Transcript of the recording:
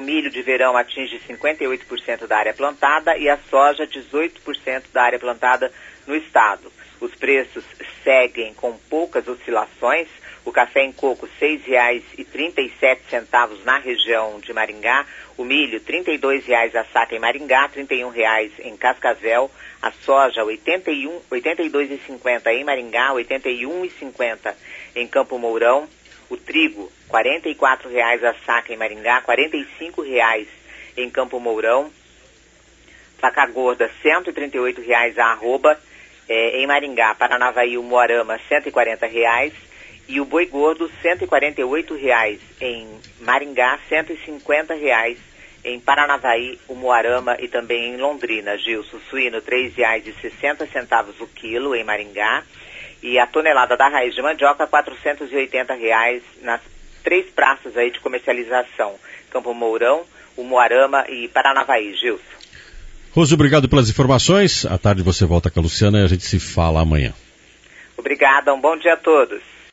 milho de verão atinge 58% da área plantada e a soja 18% da área plantada no estado. Os preços seguem com poucas oscilações. O café em coco R$ 6,37 na região de Maringá. O milho R$ 32 a saca em Maringá, R$ 31 em Cascavel. A soja R$ 82,50 em Maringá, R$ 81,50 em Campo Mourão. O trigo R$ 44 a saca em Maringá, R$ 45 em Campo Mourão. Vaca gorda R$ 138 a arroba em Maringá. Paranavaí, o Moarama R$ 140 e o boi gordo R$ 148 em Maringá, R$ 150 em Paranavaí, o Moarama e também em Londrina. Gilson, suíno R$ 3,60 o quilo em Maringá e a tonelada da raiz de mandioca R$ 480 nas 3 praças aí de comercialização: Campo Mourão, o Moarama e Paranavaí. Gilson. Rose, obrigado pelas informações. À tarde você volta com a Luciana e a gente se fala amanhã. Obrigada, um bom dia a todos.